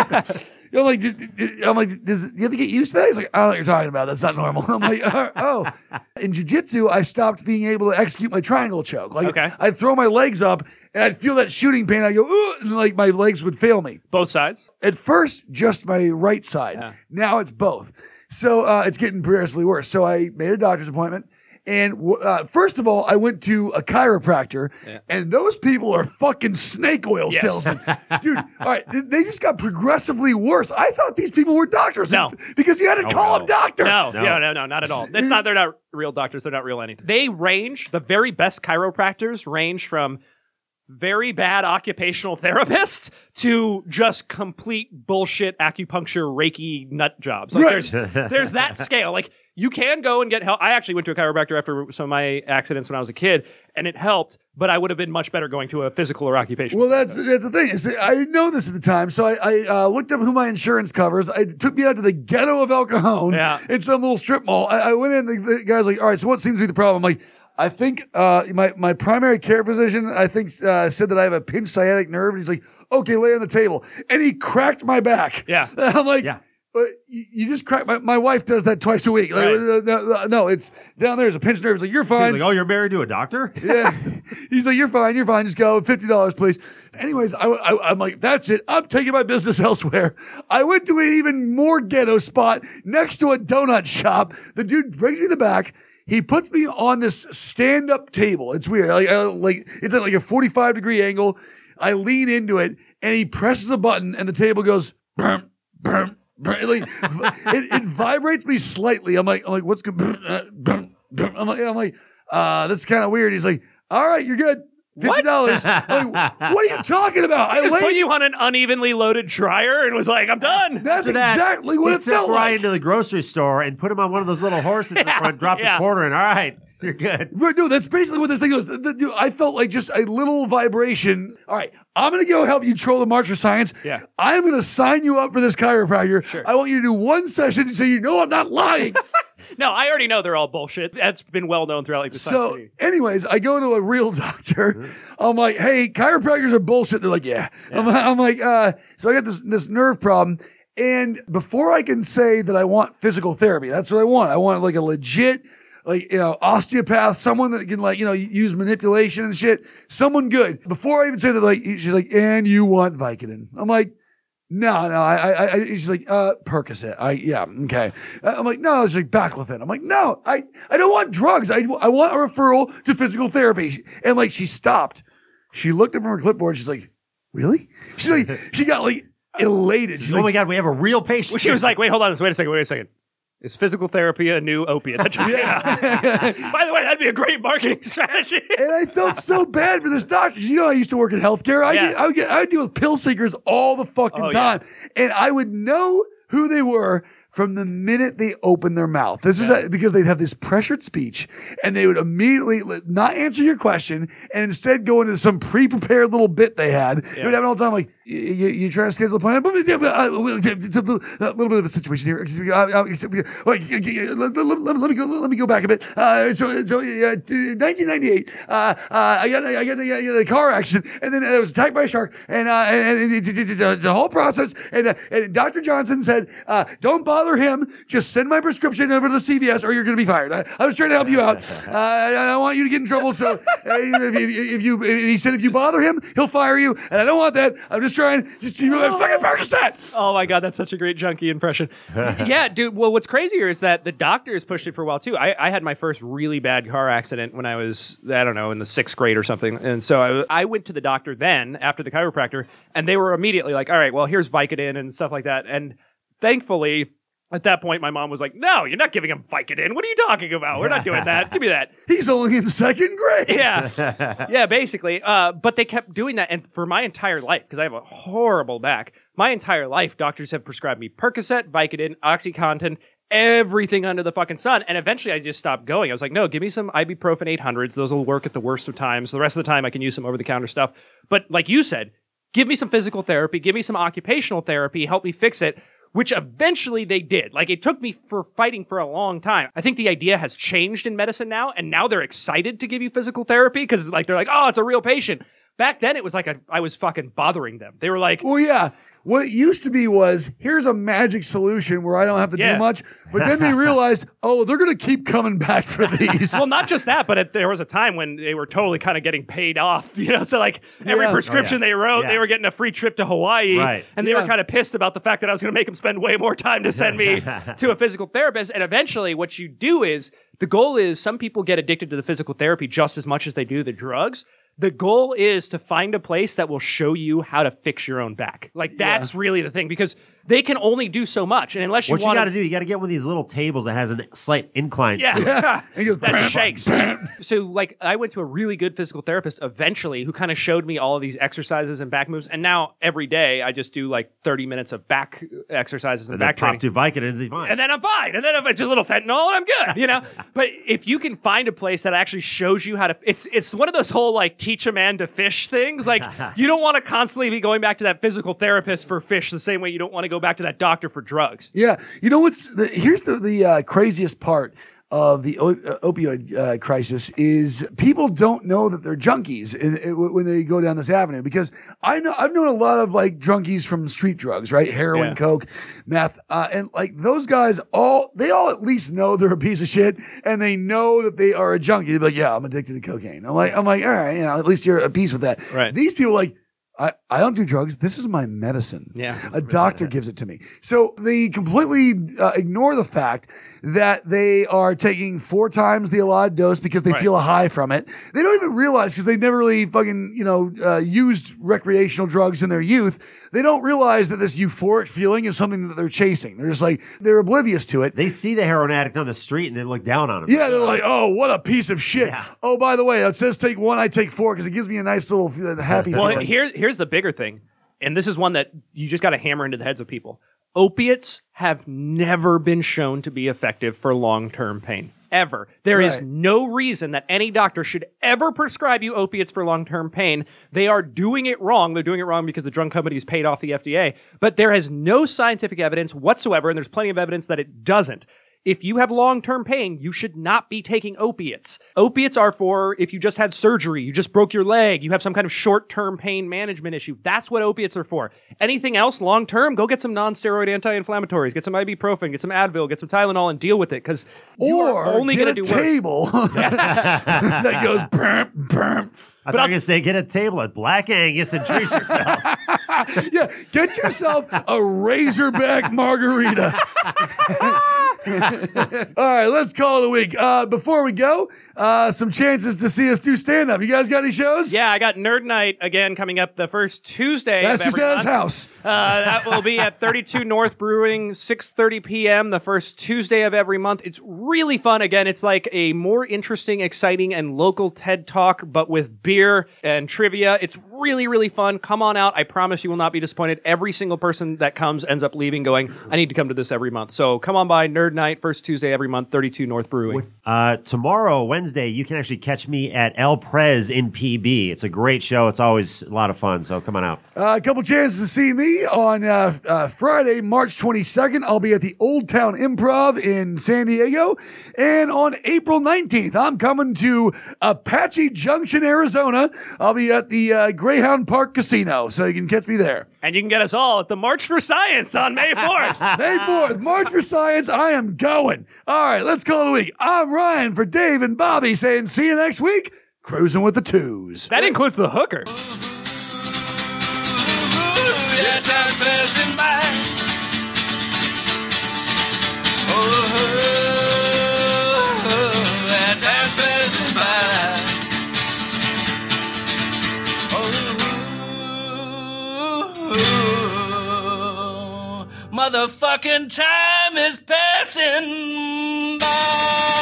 I'm like, did, did- I'm like, does you have to get used to that? He's like, I don't know what you're talking about. That's not normal. I'm like, oh. In jiu-jitsu, I stopped being able to execute my triangle choke. Like, Okay. I'd throw my legs up and I'd feel that shooting pain. I'd go, ooh, and like my legs would fail me. Both sides. At first, just my right side. Yeah. Now it's both. So uh, it's getting progressively worse. So I made a doctor's appointment. And uh, first of all, I went to a chiropractor, and those people are fucking snake oil Yes. salesmen. Dude, all right, they- they just got progressively worse. I thought these people were doctors. No. Because you had to call no. them doctor. No, No. no, no, no, not at all. It's not. They're not real doctors. They're not real anything. They range. The very best chiropractors range from very bad occupational therapist to just complete bullshit acupuncture Reiki nut jobs. Like Right. there's there's that scale. Like you can go and get help. I actually went to a chiropractor after some of my accidents when I was a kid, and it helped. But I would have been much better going to a physical or occupational. Well, that's that's the thing. is I didn't know this at the time, so I, I uh, looked up who my insurance covers. I it took me out to the ghetto of El Cajon Yeah. in some little strip mall. I, I went in. The, the guy's like, "All right, so what seems to be the problem?" I'm like, "I think uh, my my primary care physician, I think, uh, said that I have a pinched sciatic nerve." And he's like, "Okay, lay on the table," and he cracked my back. Yeah. I'm like, Yeah. But you you just crack my, my wife does that twice a week. Like, Right. uh, no, no, it's down there's a pinched nerve. It's like, you're He's fine. like, oh, you're married to a doctor? Yeah. He's like, you're fine. You're fine. Just go. fifty dollars, please. Anyways, I, I, I'm like, that's it. I'm taking my business elsewhere. I went to an even more ghetto spot next to a donut shop. The dude brings me the back. He puts me on this stand up table. It's weird. Like, uh, like it's at like a forty-five degree angle. I lean into it and he presses a button and the table goes, burm, burm. Like, it, it vibrates me slightly. I'm like, I'm like, what's good? I'm like, I'm like, uh, this is kind of weird. He's like, all right, you're good. Fifty dollars. I'm like, what are you talking about? I just laid. put you on an unevenly loaded dryer and was like, I'm done. That's After that, exactly what he it felt took Ryan like. to the grocery store and put him on one of those little horses in the Yeah, front, dropped yeah. a quarter in. All right. You're good. Right, no, that's basically what this thing was. The, the, dude, I felt like just a little vibration. All right, I'm going to go help you troll the March for Science. Yeah. I'm going to sign you up for this chiropractor. Sure. I want you to do one session so you know I'm not lying. No, I already know they're all bullshit. That's been well known throughout like the science So, community. anyways, I go to a real doctor. I'm like, hey, chiropractors are bullshit. They're like, yeah. yeah. I'm, like, I'm like, uh, so I got this this nerve problem. And before I can say that I want physical therapy, that's what I want. I want like a legit, like, you know, osteopath, someone that can like, you know, use manipulation and shit. Someone good. Before I even say that, like, she's like, and you want Vicodin. I'm like, no, no, I, I, I, she's like, uh, Percocet. I, yeah, okay. I'm like, no, it's like Baclofen. I'm like, no, I, I don't want drugs. I, I want a referral to physical therapy. And like, she stopped. She looked up from her clipboard. She's like, really? She's like, she got like elated. She's oh like, my God, we have a real patient. Well, she was like, wait, hold on. Wait a second. Wait a second. Is physical therapy a new opiate? That just By the way, that'd be a great marketing strategy. and I felt so bad for this doctor. You know, I used to work in healthcare. I, Yeah. I would get, I would deal with pill seekers all the fucking Oh, yeah. time. And I would know who they were from the minute they opened their mouth. This is a, because they'd have this pressured speech and they would immediately not answer your question and instead go into some pre-prepared little bit they had. They Yeah. would have it all the time like, you, you, you trying to schedule a appointment? It's a little, a little bit of a situation here. Excuse me. Uh, uh, let, let, let, let me go. Let me go back a bit. Uh, so, so uh, nineteen ninety-eight. Uh, uh, I got, I got, I got a car accident, and then I was attacked by a shark, and uh, and, and it, it, it, it's a whole process. And, uh, and Doctor Johnson said, uh, "Don't bother him. Just send my prescription over to the C V S, or you're going to be fired." I, I was trying to help you out. Uh, I don't want you to get in trouble. So, uh, if, you, if you, he said, if you bother him, he'll fire you, and I don't want that. I'm just trying. Just you know, fucking Percocet. Oh my God, that's such a great junkie impression. Yeah, dude. Well, what's crazier is that the doctors pushed it for a while too. I, I had my first really bad car accident when I was, I don't know, in the sixth grade or something. And so I, I went to the doctor then after the chiropractor, and they were immediately like, all right, well, here's Vicodin and stuff like that. And thankfully, at that point, my mom was like, no, you're not giving him Vicodin. What are you talking about? We're not doing that. Give me that. He's only in second grade. Yeah. Yeah, basically. Uh, but they kept doing that. And for my entire life, because I have a horrible back, my entire life, doctors have prescribed me Percocet, Vicodin, OxyContin, everything under the fucking sun. And eventually I just stopped going. I was like, no, give me some ibuprofen eight hundreds. Those will work at the worst of times. The rest of the time I can use some over-the-counter stuff. But like you said, give me some physical therapy, give me some occupational therapy, help me fix it. Which eventually they did. Like, it took me for fighting for a long time. I think the idea has changed in medicine now, and now they're excited to give you physical therapy because, like, they're like, oh, it's a real patient. Back then, it was like a, I was fucking bothering them. They were like, Well, yeah. What it used to be was, here's a magic solution where I don't have to Yeah. do much. But then they realized, oh, they're going to keep coming back for these. well, not just that, but it, there was a time when they were totally kind of getting paid off, you know? So, like, every Yeah. prescription Oh, yeah. they wrote, Yeah. they were getting a free trip to Hawaii. Right. And they Yeah. were kind of pissed about the fact that I was going to make them spend way more time to send me to a physical therapist. And eventually, what you do is, the goal is some people get addicted to the physical therapy just as much as they do the drugs. The goal is to find a place that will show you how to fix your own back. Like, that's really the thing, because they can only do so much. And unless you What you want got to do, you got to get one of these little tables that has a slight incline. Yeah. And he goes, that bam, shakes. So, like, I went to a really good physical therapist eventually who kind of showed me all of these exercises and back moves. And now every day I just do like thirty minutes of back exercises and, And back then pop training. two Vicodins, he's fine. And then I'm fine. And then if it's just a little fentanyl and I'm good, you know? But if you can find a place that actually shows you how to, it's, it's one of those whole like teach a man to fish things. Like, you don't want to constantly be going back to that physical therapist for fish the same way you don't want to go back to that doctor for drugs. Yeah. You know what's the, here's the, the uh, craziest part of the o- uh, opioid uh, crisis is people don't know that they're junkies in, in, when they go down this avenue, because I know I've known a lot of like junkies from street drugs, right? Heroin, Yeah. coke, meth, uh, and like those guys all they all at least know they're a piece of shit and they know that they are a junkie. They're like, yeah, I'm addicted to cocaine. I'm like, I'm like, all right, you know, at least you're at peace with that. Right. These people like. I, I don't do drugs. This is my medicine. Yeah. A doctor gives it to me. So they completely uh, ignore the fact that they are taking four times the allotted dose because they Right. feel a high from it. They don't even realize, because they never really fucking, you know, uh, used recreational drugs in their youth. They don't realize that this euphoric feeling is something that they're chasing. They're just like, they're oblivious to it. They see the heroin addict on the street and they look down on him. Yeah, they're like, oh, what a piece of shit. Yeah. Oh, by the way, it says take one, I take four because it gives me a nice little uh, happy Well, feeling. here, here's the bigger thing, and this is one that you just got to hammer into the heads of people. Opiates have never been shown to be effective for long-term pain. Ever. There is Right. no reason that any doctor should ever prescribe you opiates for long-term pain. They are doing it wrong. They're doing it wrong because the drug companies paid off the F D A. But there is no scientific evidence whatsoever, and there's plenty of evidence that it doesn't. If you have long-term pain, you should not be taking opiates. Opiates are for if you just had surgery, you just broke your leg, you have some kind of short-term pain management issue. That's what opiates are for. Anything else long-term, go get some non-steroid anti-inflammatories, get some ibuprofen, get some Advil, get some Tylenol, and deal with it, because you Or are only get going to a do worse. table that goes burp, burp. I thought you were going to say get a table at Black Angus and treat yourself. Yeah, get yourself a Razorback margarita. All right, let's call it a week. Uh, before we go, uh, some chances to see us do stand-up. You guys got any shows? Yeah, I got Nerd Night again coming up the first Tuesday That's of just every at his month. house. Uh, that will be at thirty-two North Brewing, six thirty p.m. the first Tuesday of every month. It's really fun. Again, it's like a more interesting, exciting, and local TED Talk, but with beer and trivia. It's really, really fun. Come on out. I promise you will not be disappointed. Every single person that comes ends up leaving going, I need to come to this every month. So come on by, Nerd Night, first Tuesday every month, thirty-two North Brewing. Uh, tomorrow, Wednesday, you can actually catch me at El Prez in P B. It's a great show. It's always a lot of fun, so come on out. Uh, a couple chances to see me on uh, uh, Friday, March twenty-second. I'll be at the Old Town Improv in San Diego. And on April nineteenth, I'm coming to Apache Junction, Arizona. I'll be at the uh, Greyhound Park Casino, so you can catch me there. And you can get us all at the March for Science on May fourth. May fourth, March for Science. I am going. All right, let's call it a week. I'm Ryan for Dave and Bobby saying see you next week. Cruising with the twos. That includes the hooker. Ooh, yeah, time passing by. Oh, yeah, time passing by. Oh, motherfucking time is passing by.